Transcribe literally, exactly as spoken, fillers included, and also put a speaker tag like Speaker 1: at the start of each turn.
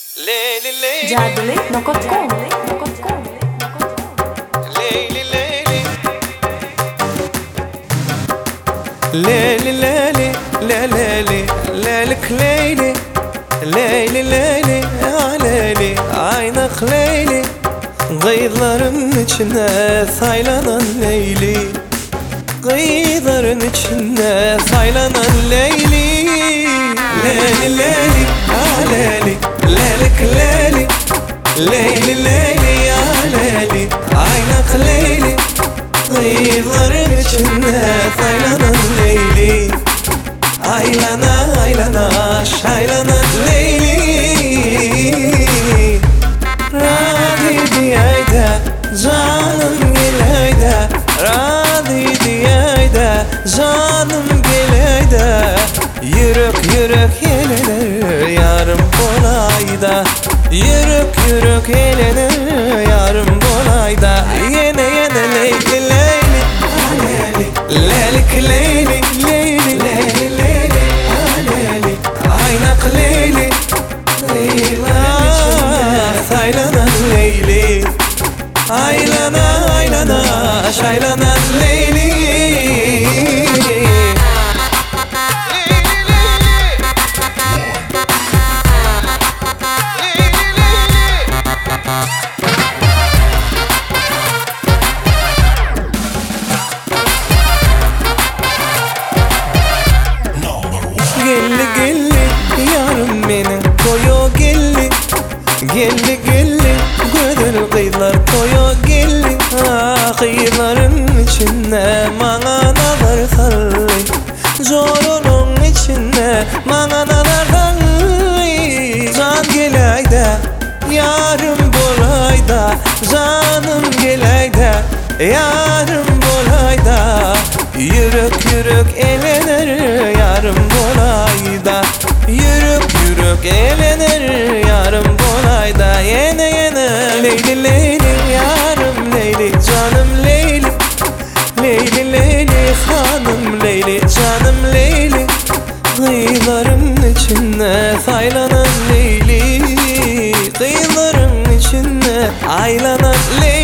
Speaker 1: Leyli leyli
Speaker 2: Jaduli nokot com nokot com
Speaker 1: Leyli leyli Leyli leyli Leyli Leylik leyli Leyli leyli Ya leyli Aynak leyli Gıyların içine saylanan leyli Gıyların içine saylanan leyli Leyli leyli Ya leyli Leylik leyli Leyli leyli ya leyli Aynak leyli Gıyların içinde saylanan leyli Aylana aylana şaylanan leyli Radhi diyayda canım geleyde Radhi diyayda canım geleyde Yürük yürük elenir yarım kolayda Yürük yürük elenir yarım kolayda Yene yene leyli leyli Leyli Leylik leyli Leyli Leyli Leyli Leyli Aynak leyli Leyla saylanan leyli Aylana aylana şaylanan leyli Gelli gelli yarım benim koyo gelli Gelli gelli gödül kıyılar koyo gelli Ah kıyıların içinde manganalar sarı Zorunun içinde manganalar sarı Can geleyde yarım bolayda Canım geleyde yarım bolayda Yürük yürük elenir yarım bolayda Yürük yürük elenir yarım bolayda Yene yene leyli leyli yarım leyli canım leyli Leyli leyli hanım leyli canım leyli Kıyıların içinde saylanan leyli Kıyıların içinde aylanan leyli